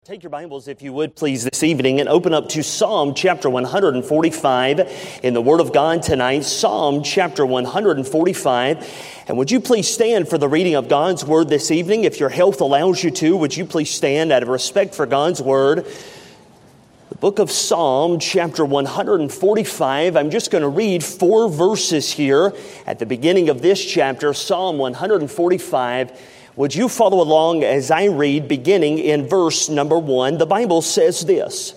Take your Bibles, if you would, please, this evening and open up to Psalm chapter 145 in the Word of God tonight. Psalm chapter 145. And would you please stand for the reading of God's Word this evening? If your health allows you to, would you please stand out of respect for God's Word? The book of Psalm chapter 145. I'm just going to read 4 verses here at the beginning of this chapter, Psalm 145. Would you follow along as I read, beginning in verse number 1? The Bible says this: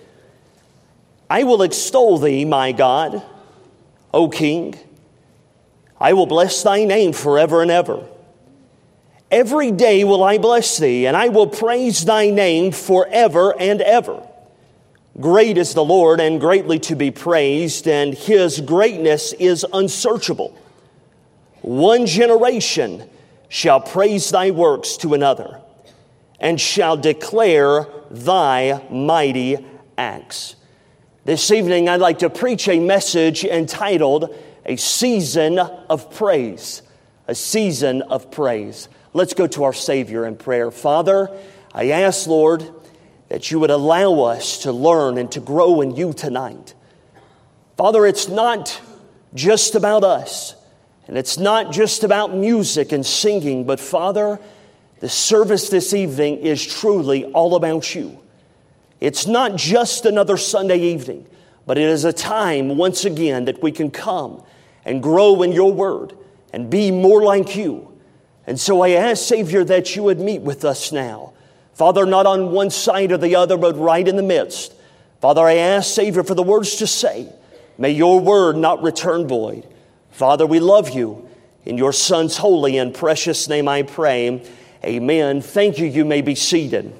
I will extol thee, my God, O King. I will bless thy name forever and ever. Every day will I bless thee, and I will praise thy name forever and ever. Great is the Lord, and greatly to be praised, and his greatness is unsearchable. One generation shall praise thy works to another, and shall declare thy mighty acts. This evening, I'd like to preach a message entitled, A Season of Praise. A Season of Praise. Let's go to our Savior in prayer. Father, I ask, Lord, that you would allow us to learn and to grow in you tonight. Father, it's not just about us. And it's not just about music and singing, but Father, the service this evening is truly all about you. It's not just another Sunday evening, but it is a time once again that we can come and grow in your word and be more like you. And so I ask, Savior, that you would meet with us now. Father, not on one side or the other, but right in the midst. Father, I ask, Savior, for the words to say. May your word not return void. Father, we love you. In your Son's holy and precious name I pray. Amen. Thank you. You may be seated.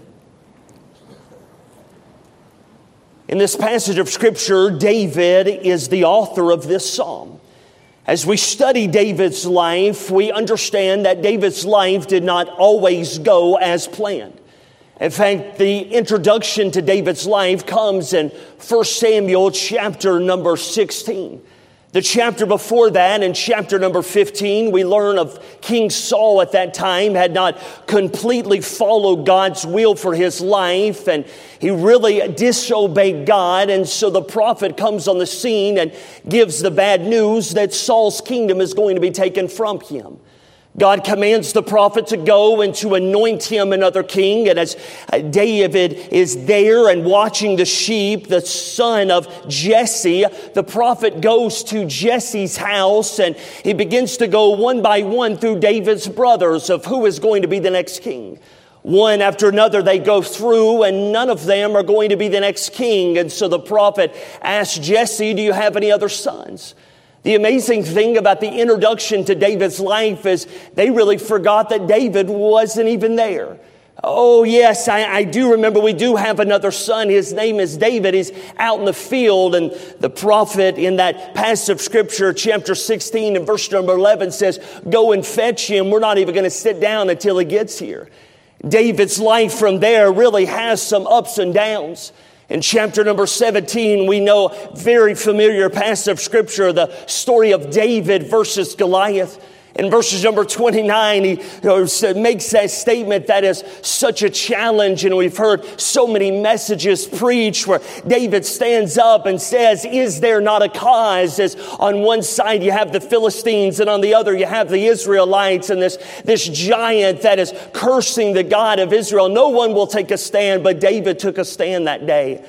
In this passage of Scripture, David is the author of this psalm. As we study David's life, we understand that David's life did not always go as planned. In fact, the introduction to David's life comes in 1 Samuel chapter number 16. The chapter before that, in chapter number 15, we learn of King Saul at that time had not completely followed God's will for his life, and he really disobeyed God. And so the prophet comes on the scene and gives the bad news that Saul's kingdom is going to be taken from him. God commands the prophet to go and to anoint him another king. And as David is there and watching the sheep, the son of Jesse, the prophet goes to Jesse's house and he begins to go one by one through David's brothers of who is going to be the next king. One after another they go through, and none of them are going to be the next king. And so the prophet asks Jesse, do you have any other sons? The amazing thing about the introduction to David's life is they really forgot that David wasn't even there. Oh, yes, I do remember we do have another son. His name is David. He's out in the field. And the prophet in that passage of Scripture, chapter 16 and verse number 11 says, go and fetch him. We're not even going to sit down until he gets here. David's life from there really has some ups and downs. In chapter number 17, we know very familiar passage of Scripture, the story of David versus Goliath. In verses number 29, he makes that statement that is such a challenge. And we've heard so many messages preached where David stands up and says, is there not a cause? As on one side you have the Philistines and on the other you have the Israelites and this giant that is cursing the God of Israel. No one will take a stand, but David took a stand that day.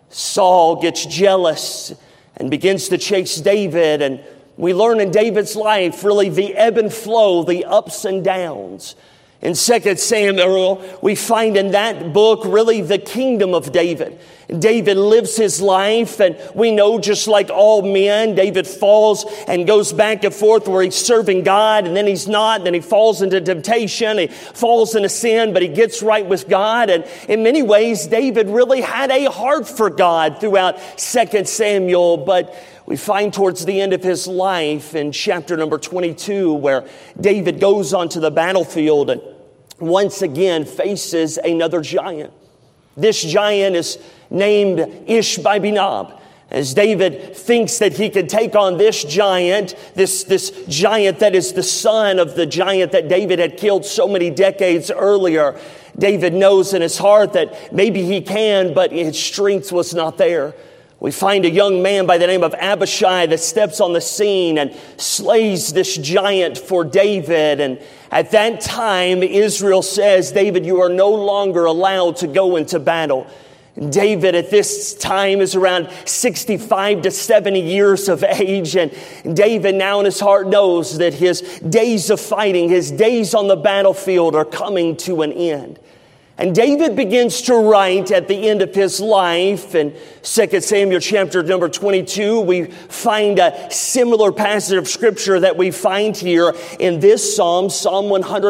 Saul gets jealous and begins to chase David, and we learn in David's life really the ebb and flow, the ups and downs. In 2 Samuel, we find in that book really the kingdom of David. David lives his life, and we know just like all men, David falls and goes back and forth where he's serving God, and then he's not, and then he falls into temptation, he falls into sin, but he gets right with God. And in many ways, David really had a heart for God throughout 2 Samuel, but we find towards the end of his life in chapter number 22 where David goes onto the battlefield and once again faces another giant. This giant is named Ishbi-Benob. As David thinks that he can take on this giant, this giant that is the son of the giant that David had killed so many decades earlier, David knows in his heart that maybe he can, but his strength was not there. We find a young man by the name of Abishai that steps on the scene and slays this giant for David. And at that time, Israel says, David, you are no longer allowed to go into battle. David at this time is around 65 to 70 years of age. And David now in his heart knows that his days of fighting, his days on the battlefield are coming to an end. And David begins to write at the end of his life. In 2 Samuel chapter number 22, we find a similar passage of scripture that we find here in this psalm, Psalm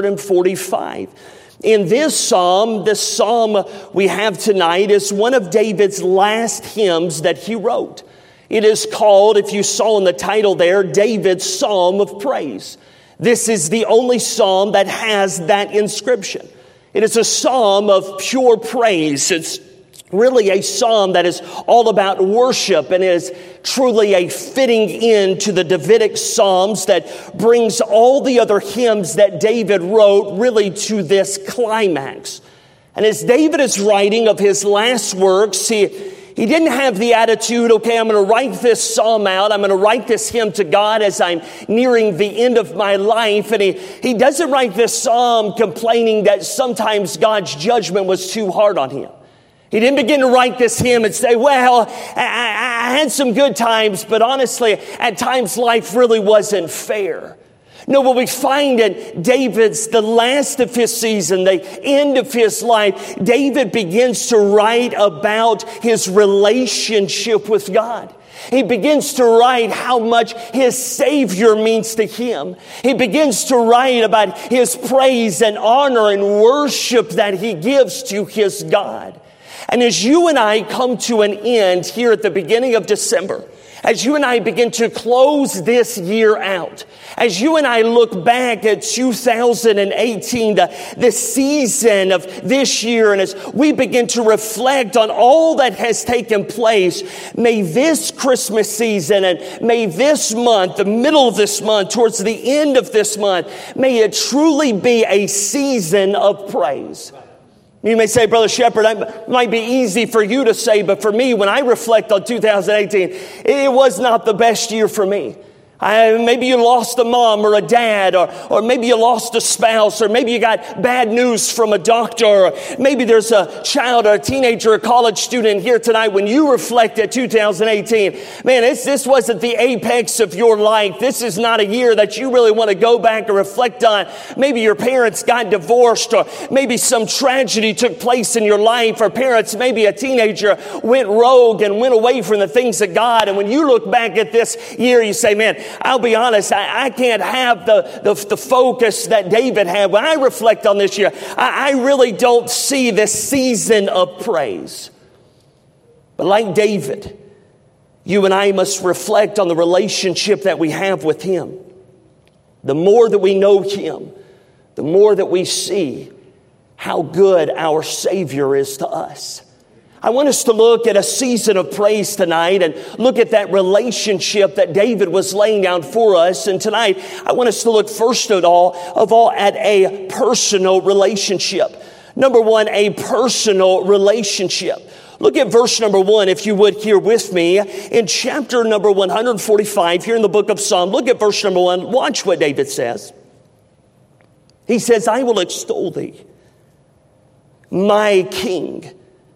145. In this psalm, the psalm we have tonight is one of David's last hymns that he wrote. It is called, if you saw in the title there, David's Psalm of Praise. This is the only psalm that has that inscription. It is a psalm of pure praise. It's really a psalm that is all about worship and is truly a fitting end to the Davidic psalms that brings all the other hymns that David wrote really to this climax. And as David is writing of his last works, he didn't have the attitude, okay, I'm going to write this psalm out. I'm going to write this hymn to God as I'm nearing the end of my life. And he doesn't write this psalm complaining that sometimes God's judgment was too hard on him. He didn't begin to write this hymn and say, well, I had some good times, but honestly, at times life really wasn't fair. No, what we find in David's, the last of his season, the end of his life, David begins to write about his relationship with God. He begins to write how much his Savior means to him. He begins to write about his praise and honor and worship that he gives to his God. And as you and I come to an end here at the beginning of December, as you and I begin to close this year out, as you and I look back at 2018, the season of this year, and as we begin to reflect on all that has taken place, may this Christmas season and may this month, the middle of this month, towards the end of this month, may it truly be a season of praise. You may say, Brother Shepherd, that might be easy for you to say, but for me, when I reflect on 2018, it was not the best year for me. Maybe you lost a mom or a dad, or maybe you lost a spouse, or maybe you got bad news from a doctor, or maybe there's a child or a teenager or college student here tonight. When you reflect at 2018, man, this wasn't the apex of your life. This is not a year that you really want to go back and reflect on. Maybe your parents got divorced, or maybe some tragedy took place in your life, or parents, maybe a teenager went rogue and went away from the things of God. And when you look back at this year, you say, man, I'll be honest, I can't have the focus that David had. When I reflect on this year, I really don't see this season of praise. But like David, you and I must reflect on the relationship that we have with him. The more that we know him, the more that we see how good our Savior is to us. I want us to look at a season of praise tonight and look at that relationship that David was laying down for us. And tonight, I want us to look first of all at a personal relationship. Number one, a personal relationship. Look at verse number 1, if you would, here with me. In chapter number 145, here in the book of Psalm, look at verse number 1. Watch what David says. He says, I will extol thee, my King,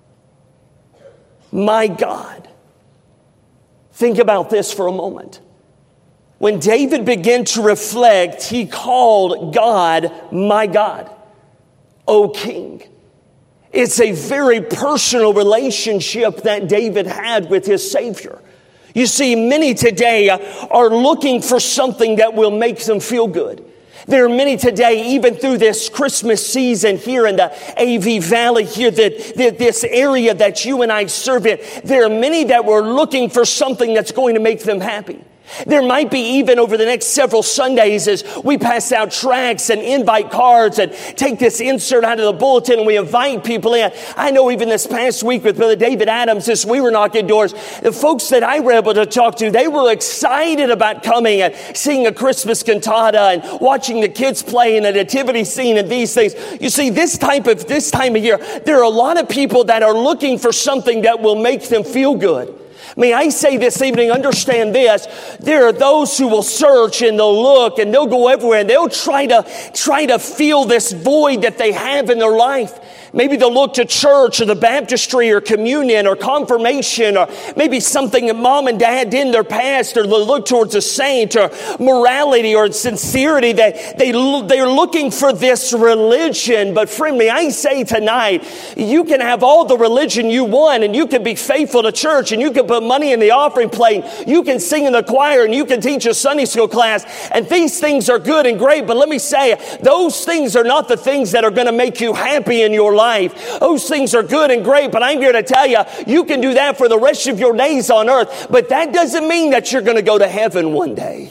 my God. Think about this for a moment. When David began to reflect, he called God, my God, O King. It's a very personal relationship that David had with his Savior. You see, many today are looking for something that will make them feel good. There are many today, even through this Christmas season here in the AV Valley here, that this area that you and I serve in, there are many that were looking for something that's going to make them happy. There might be even over the next several Sundays as we pass out tracts and invite cards and take this insert out of the bulletin and we invite people in. I know even this past week with Brother David Adams, as we were knocking doors, the folks that I were able to talk to, they were excited about coming and seeing a Christmas cantata and watching the kids play in a nativity scene and these things. You see, this time of year, there are a lot of people that are looking for something that will make them feel good. May I say this evening, understand this, there are those who will search and they'll look and they'll go everywhere and they'll try to fill this void that they have in their life. Maybe they'll look to church or the baptistry or communion or confirmation or maybe something that mom and dad did in their past, or they'll look towards a saint or morality or sincerity. They're looking for this religion. But friend, may I say tonight, you can have all the religion you want and you can be faithful to church and you can put money in the offering plate. You can sing in the choir and you can teach a Sunday school class, and these things are good and great. But let me say, those things are not the things that are going to make you happy in your life. Those things are good and great, but I'm here to tell you, you can do that for the rest of your days on earth, but that doesn't mean that you're going to go to heaven one day.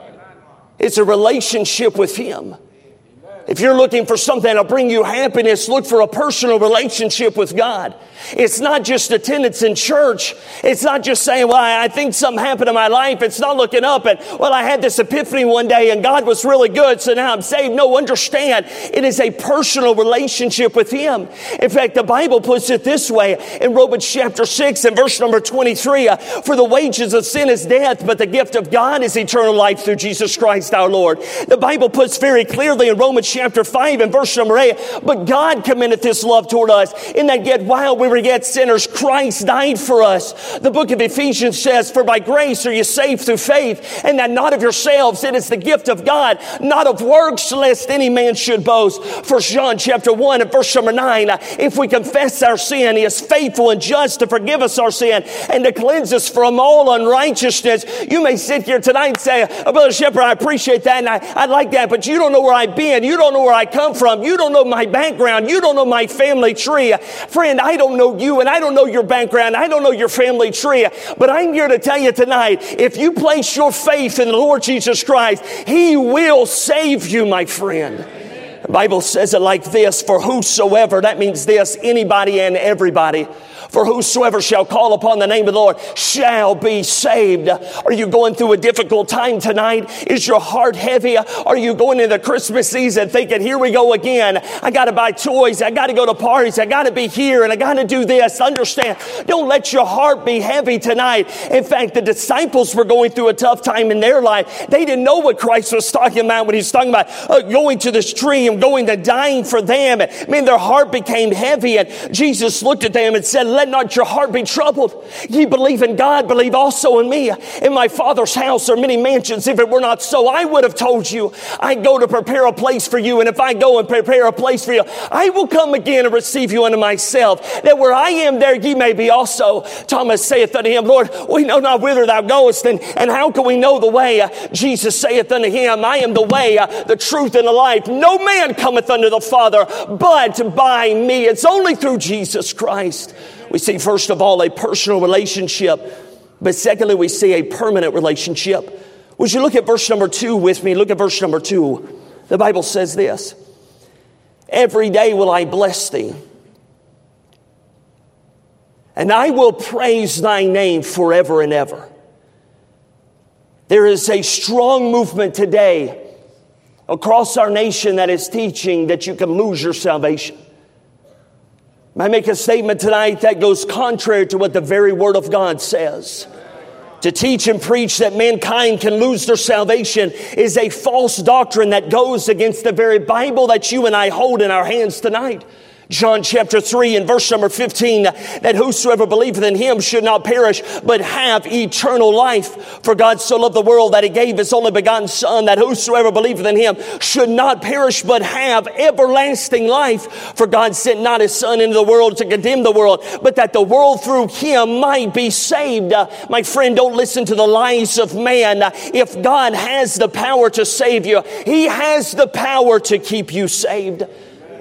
It's a relationship with Him. If you're looking for something that'll bring you happiness, look for a personal relationship with God. It's not just attendance in church. It's not just saying, well, I think something happened in my life. It's not looking up and, well, I had this epiphany one day and God was really good, so now I'm saved. No, understand, it is a personal relationship with Him. In fact, the Bible puts it this way in Romans chapter 6 and verse number 23, for the wages of sin is death, but the gift of God is eternal life through Jesus Christ our Lord. The Bible puts very clearly in Romans chapter 5 and verse number 8, but God commendeth His love toward us, in that yet while we were yet sinners, Christ died for us. The book of Ephesians says, for by grace are you saved through faith, and that not of yourselves, it is the gift of God, not of works, lest any man should boast. 1 John chapter 1 and verse number 9, if we confess our sin, He is faithful and just to forgive us our sin and to cleanse us from all unrighteousness. You may sit here tonight and say, oh, Brother Shepherd, I appreciate that and I like that, but you don't know where I've been. You don't know where I come from. You don't know my background. You don't know my family tree. Friend, I don't know you and I don't know your background. I don't know your family tree. But I'm here to tell you tonight, if you place your faith in the Lord Jesus Christ, He will save you, my friend. The Bible says it like this, for whosoever, that means this, anybody and everybody. For whosoever shall call upon the name of the Lord shall be saved. Are you going through a difficult time tonight? Is your heart heavy? Are you going into the Christmas season thinking, here we go again. I got to buy toys. I got to go to parties. I got to be here and I got to do this. Understand, don't let your heart be heavy tonight. In fact, the disciples were going through a tough time in their life. They didn't know what Christ was talking about when He was talking about going to this tree and going to dying for them. I mean, their heart became heavy, and Jesus looked at them and said, let not your heart be troubled. Ye believe in God, believe also in me. In my Father's house are many mansions. If it were not so, I would have told you. I go to prepare a place for you. And if I go and prepare a place for you, I will come again and receive you unto myself, that where I am, there ye may be also. Thomas saith unto Him, Lord, we know not whither thou goest, and how can we know the way? Jesus saith unto him, I am the way, the truth, and the life. No man cometh unto the Father but by me. It's only through Jesus Christ. We see, first of all, a personal relationship, but secondly, we see a permanent relationship. Would you look at verse number 2 with me? Look at verse number 2. The Bible says this, every day will I bless thee, and I will praise thy name forever and ever. There is a strong movement today across our nation that is teaching that you can lose your salvation. I make a statement tonight that goes contrary to what the very Word of God says. To teach and preach that mankind can lose their salvation is a false doctrine that goes against the very Bible that you and I hold in our hands tonight. John chapter 3 and verse number 15, that whosoever believeth in Him should not perish, but have eternal life. For God so loved the world that He gave His only begotten Son, that whosoever believeth in Him should not perish, but have everlasting life. For God sent not His Son into the world to condemn the world, but that the world through Him might be saved. My friend, don't listen to the lies of man. If God has the power to save you, He has the power to keep you saved.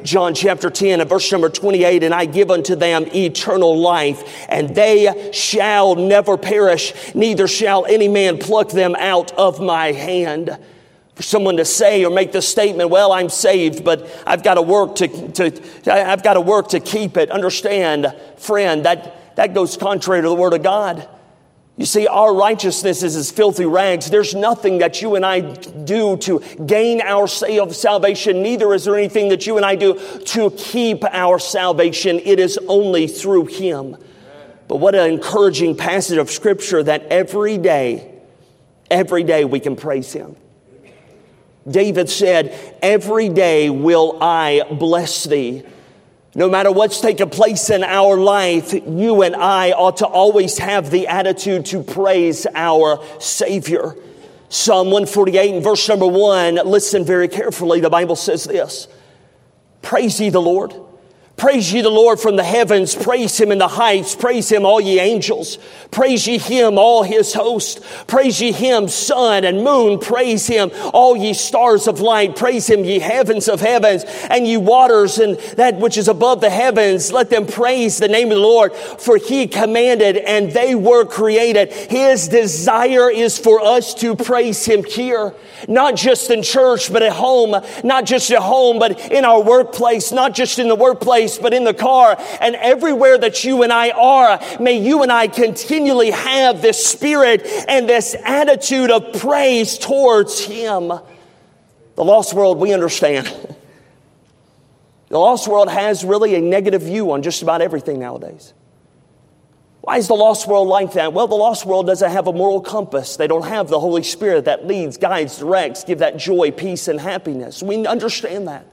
John chapter 10 and verse number 28, and I give unto them eternal life, and they shall never perish, neither shall any man pluck them out of my hand. For someone to say or make the statement, well, I'm saved, but I've got to work to keep it. Understand, friend, that goes contrary to the Word of God. You see, our righteousness is as filthy rags. There's nothing that you and I do to gain our salvation. Neither is there anything that you and I do to keep our salvation. It is only through Him. But what an encouraging passage of Scripture that every day we can praise Him. David said, every day will I bless Thee. No matter what's taken place in our life, you and I ought to always have the attitude to praise our Savior. Psalm 148 and verse number 1, listen very carefully. The Bible says this, praise ye the Lord. Praise ye the Lord from the heavens. Praise Him in the heights. Praise Him, all ye angels. Praise ye Him, all His host. Praise ye Him, sun and moon. Praise Him, all ye stars of light. Praise Him, ye heavens of heavens, and ye waters, and that which is above the heavens. Let them praise the name of the Lord, for He commanded, and they were created. His desire is for us to praise Him here, not just in church, but at home. Not just at home, but in our workplace. Not just in the workplace, but in the car, and everywhere that you and I are. May you and I continually have this spirit and this attitude of praise towards Him. The lost world, we understand. The lost world has really a negative view on just about everything nowadays. Why is the lost world like that? Well, the lost world doesn't have a moral compass. They don't have the Holy Spirit that leads, guides, directs, give that joy, peace, and happiness. We understand that.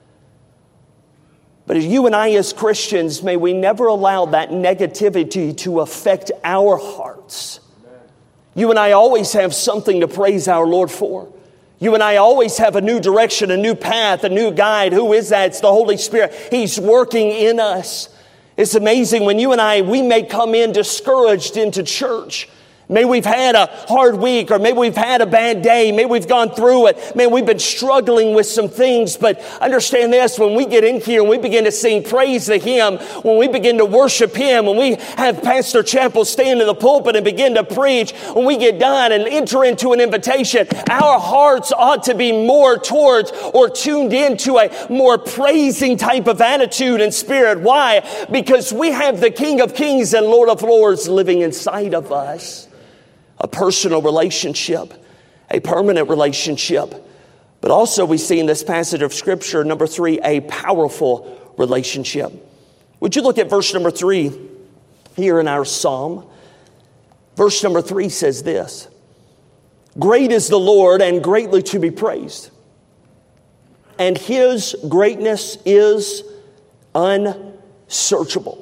But as you and I as Christians, may we never allow that negativity to affect our hearts. You and I always have something to praise our Lord for. You and I always have a new direction, a new path, a new guide. Who is that? It's the Holy Spirit. He's working in us. It's amazing when you and I, we may come in discouraged into church. Maybe we've had a hard week, or maybe we've had a bad day. Maybe we've gone through it. Maybe we've been struggling with some things. But understand this, when we get in here and we begin to sing praise to Him, when we begin to worship Him, when we have Pastor Chappell stand in the pulpit and begin to preach, when we get done and enter into an invitation, our hearts ought to be more towards or tuned into a more praising type of attitude and spirit. Why? Because we have the King of Kings and Lord of Lords living inside of us. A personal relationship, a permanent relationship. But also we see in this passage of Scripture, number 3, a powerful relationship. Would you look at verse number 3 here in our psalm? Verse number 3 says this, great is the Lord and greatly to be praised, and His greatness is unsearchable.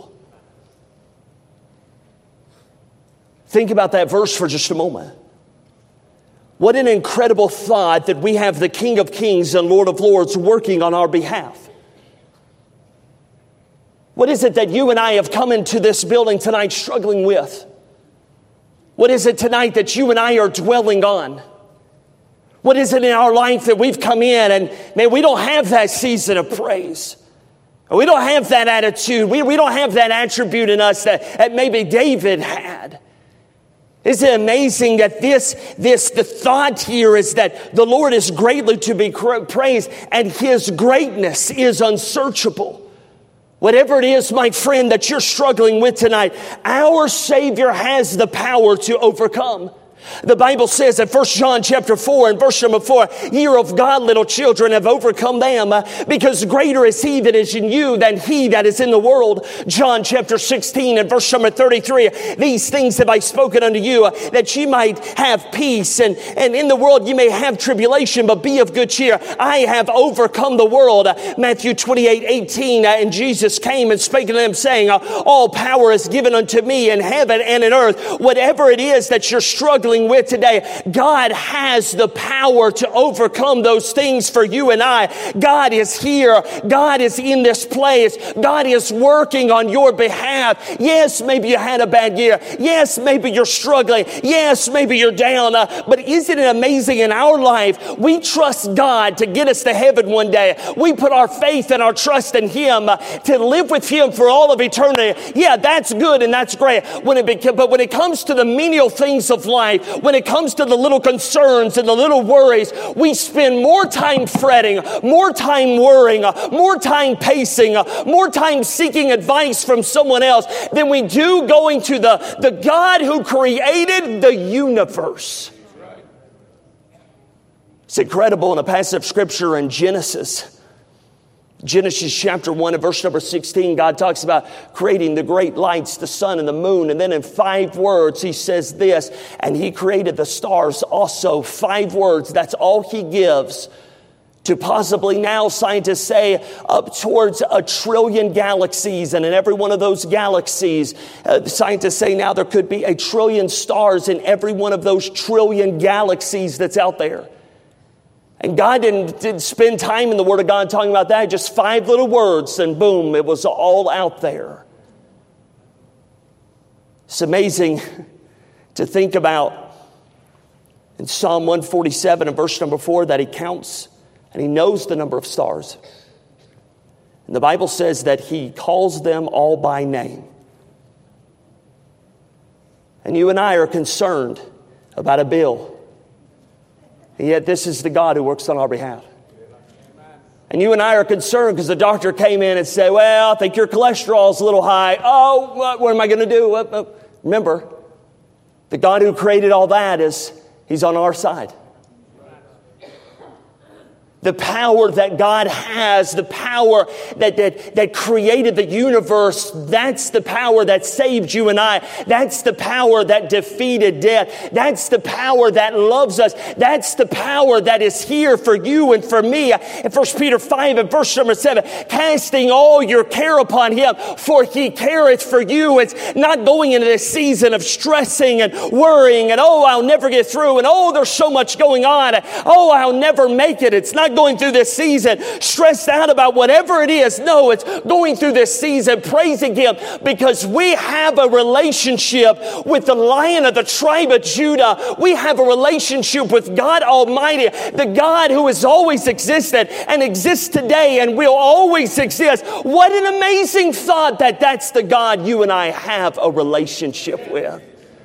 Think about that verse for just a moment. What an incredible thought that we have the King of Kings and Lord of Lords working on our behalf. What is it that you and I have come into this building tonight struggling with? What is it tonight that you and I are dwelling on? What is it in our life that we've come in and, man, we don't have that season of praise. We don't have that attitude. We don't have that attribute in us that maybe David had. Isn't it amazing that the thought here is that the Lord is greatly to be praised and His greatness is unsearchable. Whatever it is, my friend, that you're struggling with tonight, our Savior has the power to overcome. The Bible says in 1 John chapter 4 and verse number 4, ye are of God, little children, have overcome them, because greater is He that is in you than he that is in the world. John chapter 16 and verse number 33, these things have I spoken unto you, that ye might have peace, and in the world ye may have tribulation, but be of good cheer. I have overcome the world. Matthew 28:18, and Jesus came and spake unto them, saying, all power is given unto me in heaven and in earth. Whatever it is that you're struggling struggling with today, God has the power to overcome those things for you and I. God is here. God is in this place. God is working on your behalf. Yes, maybe you had a bad year. Yes, maybe you're struggling. Yes, maybe you're down. But isn't it amazing in our life, we trust God to get us to heaven one day. We put our faith and our trust in Him to live with Him for all of eternity. Yeah, that's good and that's great. But when it comes to the menial things of life, when it comes to the little concerns and the little worries, we spend more time fretting, more time worrying, more time pacing, more time seeking advice from someone else than we do going to the God who created the universe. It's incredible in a passage of Scripture in Genesis chapter 1 and verse number 16, God talks about creating the great lights, the sun and the moon. And then in 5 words, He says this, and He created the stars also. 5 words, that's all He gives to possibly now, scientists say, up towards 1 trillion galaxies. And in every one of those galaxies, scientists say now there could be 1 trillion stars in every one of those trillion galaxies that's out there. And God didn't spend time in the Word of God talking about that. Just 5 little words and boom, it was all out there. It's amazing to think about in Psalm 147 and verse number 4 that He counts and He knows the number of stars. And the Bible says that He calls them all by name. And you and I are concerned about a bill. And yet this is the God who works on our behalf. And you and I are concerned because the doctor came in and said, well, I think your cholesterol's a little high. Oh, what am I going to do? Remember, the God who created all that He's on our side. The power that God has, the power that created the universe, that's the power that saved you and I. That's the power that defeated death. That's the power that loves us. That's the power that is here for you and for me. In 1 Peter 5 and verse number 7, casting all your care upon Him, for He careth for you. It's not going into this season of stressing and worrying and, oh, I'll never get through, and oh, there's so much going on. Oh, I'll never make it. It's not going through this season stressed out about whatever it is. No, it's going through this season praising Him because we have a relationship with the Lion of the tribe of Judah. We have a relationship with God Almighty, the God who has always existed and exists today and will always exist. What an amazing thought that that's the God you and I have a relationship with.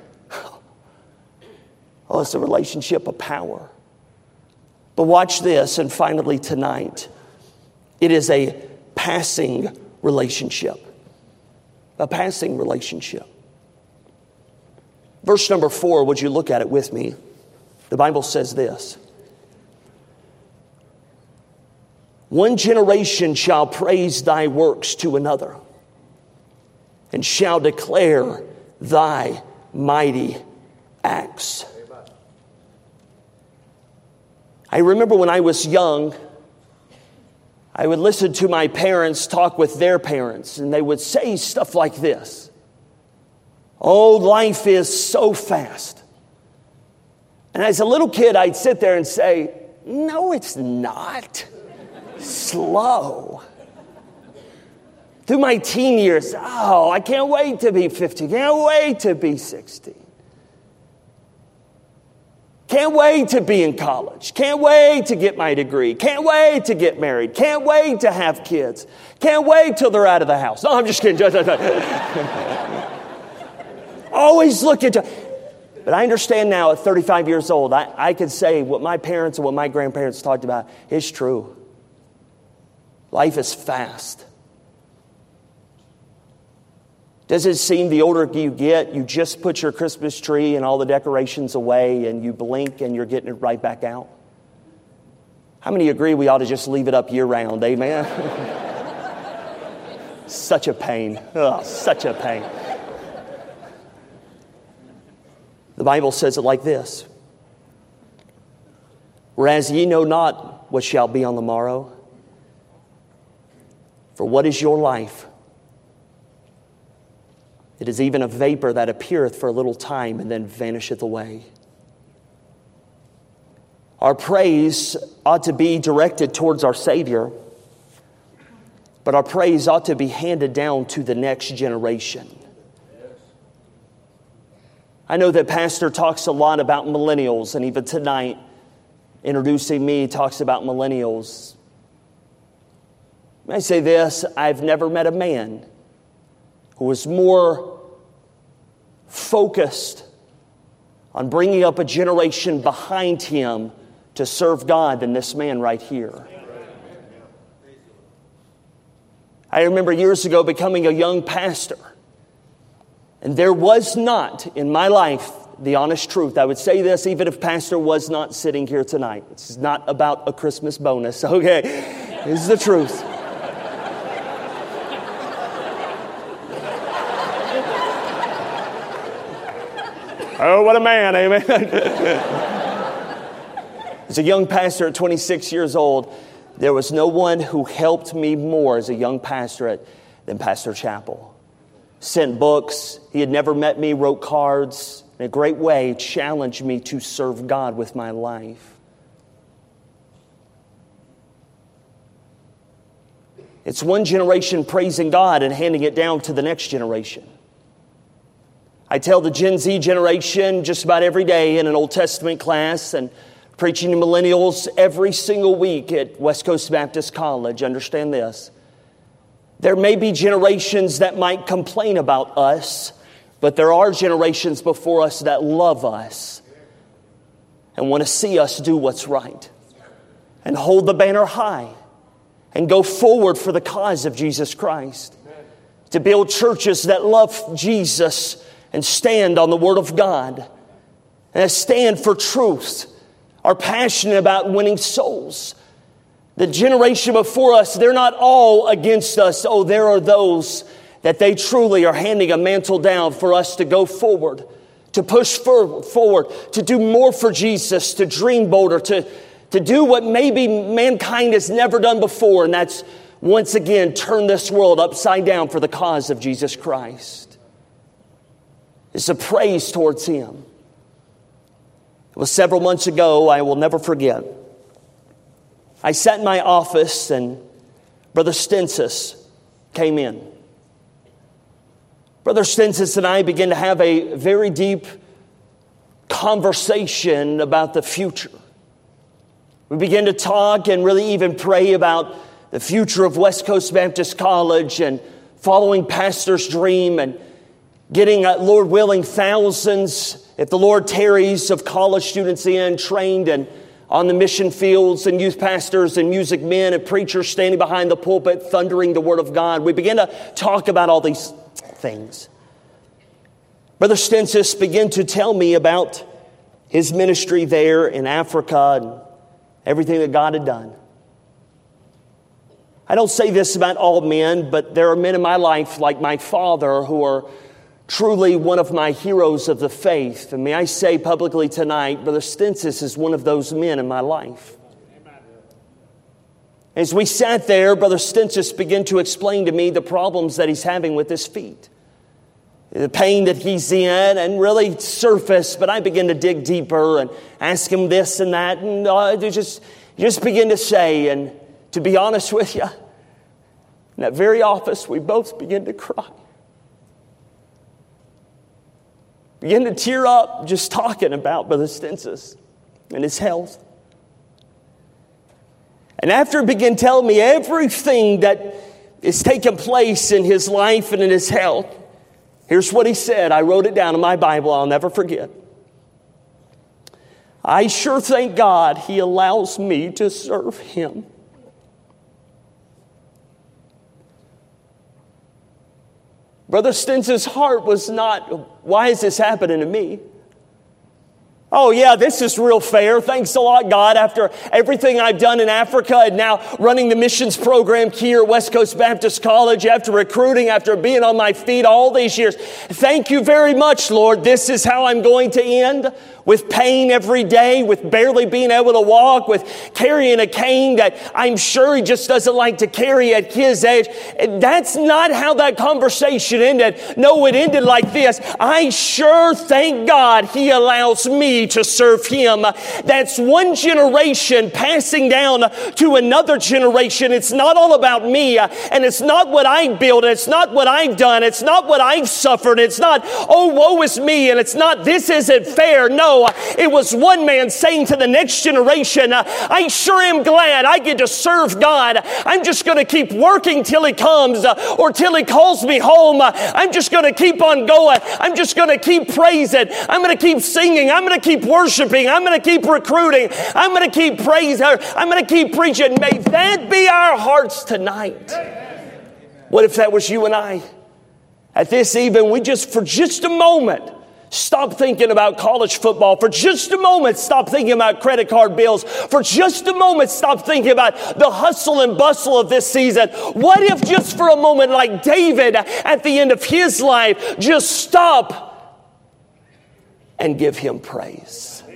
Oh, it's a relationship of power. But watch this, and finally tonight, it is a passing relationship. A passing relationship. Verse number 4, would you look at it with me? The Bible says this. One generation shall praise thy works to another, and shall declare thy mighty acts. I remember when I was young, I would listen to my parents talk with their parents, and they would say stuff like this. Oh, life is so fast. And as a little kid, I'd sit there and say, no, it's not. Slow. Through my teen years, oh, I can't wait to be 50. Can't wait to be 60. Can't wait to be in college. Can't wait to get my degree. Can't wait to get married. Can't wait to have kids. Can't wait till they're out of the house. No, I'm just kidding. Always look at you. But I understand now at 35 years old, I can say what my parents and what my grandparents talked about is true. Life is fast. Does it seem the older you get, you just put your Christmas tree and all the decorations away and you blink and you're getting it right back out? How many agree we ought to just leave it up year round? Amen? Such a pain. Oh, such a pain. The Bible says it like this. Whereas ye know not what shall be on the morrow, for what is your life? It is even a vapor that appeareth for a little time and then vanisheth away. Our praise ought to be directed towards our Savior, but our praise ought to be handed down to the next generation. I know that Pastor talks a lot about millennials, and even tonight, introducing me, talks about millennials. I say this, I've never met a man who was more focused on bringing up a generation behind him to serve God than this man right here. I remember years ago becoming a young pastor, and there was not in my life the honest truth. I would say this even if Pastor was not sitting here tonight. It's not about a Christmas bonus, okay? This is the truth. Oh, what a man, amen. As a young pastor at 26 years old, there was no one who helped me more as a young pastor than Pastor Chappell. Sent books. He had never met me, wrote cards. In a great way, challenged me to serve God with my life. It's one generation praising God and handing it down to the next generation. I tell the Gen Z generation just about every day in an Old Testament class and preaching to millennials every single week at West Coast Baptist College. Understand this. There may be generations that might complain about us, but there are generations before us that love us and want to see us do what's right and hold the banner high and go forward for the cause of Jesus Christ. To build churches that love Jesus and stand on the Word of God and stand for truth, are passionate about winning souls. The generation before us, they're not all against us. Oh, there are those that they truly are handing a mantle down for us to go forward, to push forward, to do more for Jesus, to dream bolder, to do what maybe mankind has never done before, and that's once again turn this world upside down for the cause of Jesus Christ. It's a praise towards Him. It was several months ago, I will never forget. I sat in my office and Brother Stensis came in. Brother Stensis and I began to have a very deep conversation about the future. We began to talk and really even pray about the future of West Coast Baptist College and following Pastor's dream and getting, Lord willing, thousands, if the Lord tarries, of college students in, trained and on the mission fields, and youth pastors and music men and preachers standing behind the pulpit thundering the Word of God. We began to talk about all these things. Brother Stensis began to tell me about his ministry there in Africa and everything that God had done. I don't say this about all men, but there are men in my life like my father who are truly one of my heroes of the faith. And may I say publicly tonight, Brother Stensis is one of those men in my life. As we sat there, Brother Stensis began to explain to me the problems that he's having with his feet. The pain that he's in, and really surface, but I began to dig deeper and ask him this and that, and just begin to say, and to be honest with you, in that very office, we both began to cry. Begin to tear up just talking about Brother Stensis and his health. And after he began telling me everything that is taking place in his life and in his health, here's what he said. I wrote it down in my Bible. I'll never forget. I sure thank God He allows me to serve Him. Brother Stenson's heart was not, why is this happening to me? Oh yeah, this is real fair. Thanks a lot, God. After everything I've done in Africa and now running the missions program here at West Coast Baptist College, after recruiting, after being on my feet all these years. Thank you very much, Lord. This is how I'm going to end. With pain every day, with barely being able to walk, with carrying a cane that I'm sure he just doesn't like to carry at his age. That's not how that conversation ended. No, it ended like this. I sure thank God He allows me me to serve Him. That's one generation passing down to another generation. It's not all about me, and it's not what I built, it's not what I've done, it's not what I've suffered, it's not, oh, woe is me, and it's not, this isn't fair. No, it was one man saying to the next generation, I sure am glad I get to serve God. I'm just going to keep working till He comes or till He calls me home. I'm just going to keep on going. I'm just going to keep praising. I'm going to keep singing. I'm going to keep worshiping. I'm going to keep recruiting. I'm going to keep praising. I'm going to keep preaching. May that be our hearts tonight. What if that was you and I? At this even, we just, for just a moment, stop thinking about college football. For just a moment, stop thinking about credit card bills. For just a moment, stop thinking about the hustle and bustle of this season. What if just for a moment, like David at the end of his life, just stop and give Him praise?